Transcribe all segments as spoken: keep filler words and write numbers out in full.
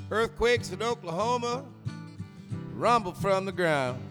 Earthquakes in Oklahoma rumble from the ground.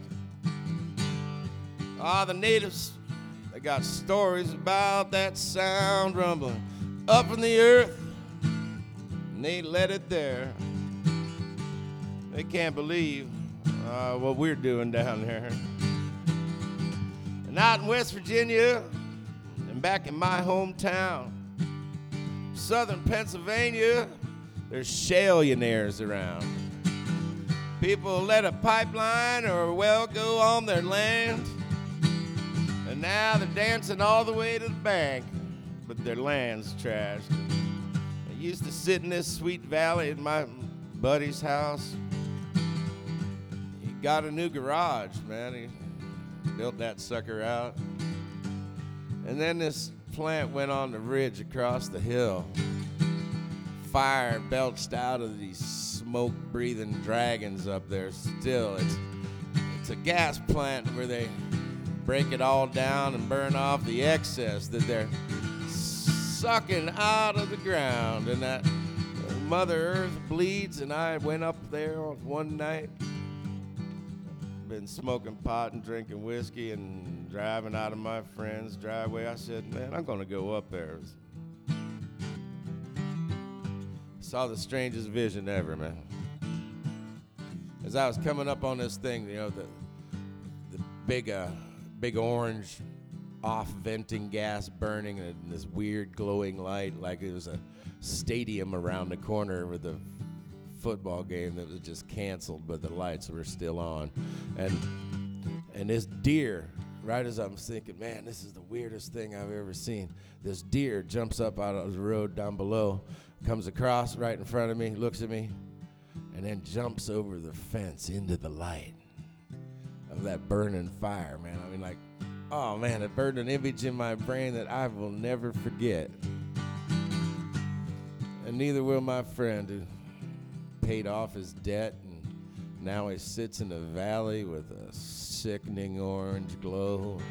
Ah, the natives, they got stories about that sound rumbling up from the earth, and they let it there. They can't believe uh, what we're doing down there. And out in West Virginia, and back in my hometown, southern Pennsylvania, there's shaleionaires around. People let a pipeline or a well go on their land, and now they're dancing all the way to the bank, but their land's trashed. I used to sit in this sweet valley at my buddy's house. He got a new garage, man. He built that sucker out. And then this plant went on the ridge across the hill. Fire belched out of these smoke-breathing dragons up there still. It's, it's a gas plant where they break it all down and burn off the excess that they're sucking out of the ground. And that Mother Earth bleeds, and I went up there one night, been smoking pot and drinking whiskey and driving out of my friend's driveway. I said, man, I'm going to go up there. Saw the strangest vision ever, man. As I was coming up on this thing, you know, the the big, uh, big orange off-venting gas burning and this weird glowing light like it was a stadium around the corner with a football game that was just canceled, but the lights were still on. And and this deer, right as I'm thinking, man, this is the weirdest thing I've ever seen. This deer jumps up out of the road down below, comes across right in front of me, looks at me, and then jumps over the fence into the light of that burning fire, man. I mean, like, oh, man, it burned an image in my brain that I will never forget. And neither will my friend who paid off his debt, and now he sits in the valley with a sickening orange glow.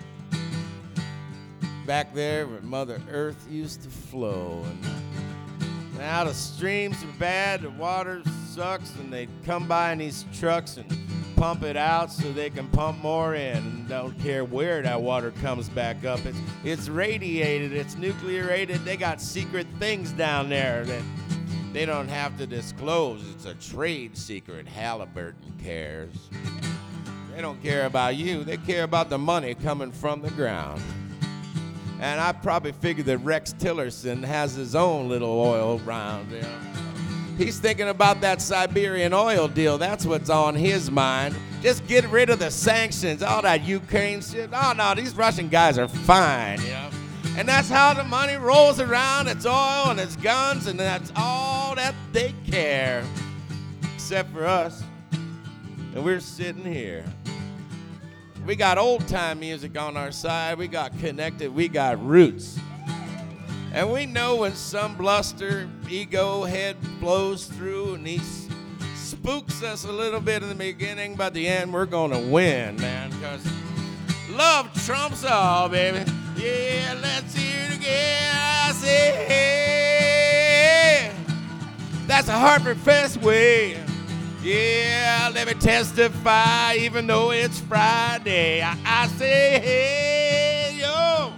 Back there where Mother Earth used to flow, and now the streams are bad, the water sucks, and they come by in these trucks and pump it out so they can pump more in, and don't care where that water comes back up. It's, it's radiated, it's nucleated. They got secret things down there that they don't have to disclose. It's a trade secret. Halliburton cares. They don't care about you. They care about the money coming from the ground. And I probably figured that Rex Tillerson has his own little oil round, you know. He's thinking about that Siberian oil deal. That's what's on his mind. Just get rid of the sanctions, all that Ukraine shit. Oh, no, these Russian guys are fine, you know. And that's how the money rolls around. It's oil and it's guns, and that's all that they care. Except for us. And we're sitting here. We got old-time music on our side. We got connected. We got roots. And we know when some bluster, ego head blows through and he spooks us a little bit in the beginning, but the end we're going to win, man, because love trumps all, baby. Yeah, let's hear it again. I say, hey, that's a Hartford Fest way. Yeah, let me testify, even though it's Friday. I, I say, hey, yo,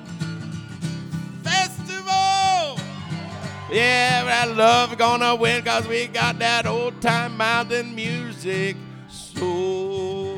festival. Yeah, that love gonna win because we got that old-time mountain music. So